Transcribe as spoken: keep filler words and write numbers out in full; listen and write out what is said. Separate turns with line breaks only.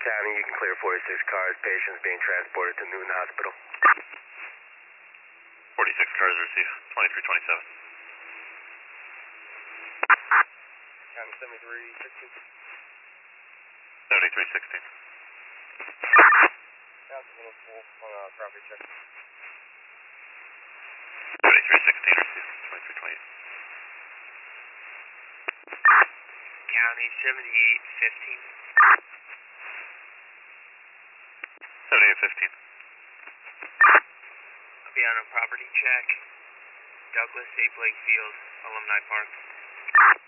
County, you can clear forty-six cars. Patients being transported to Newton Hospital.
forty-six cars received. twenty-three twenty-seven.
County seventy-three sixteen.
seventy-three sixteen.
County middle school on uh, property check.
seventy-three sixteen received. twenty-three twenty-eight.
County seventy-eight fifteen.
seventy-eight fifteen.
I'll be on a property check. Douglas A. Blakefield, Alumni Park.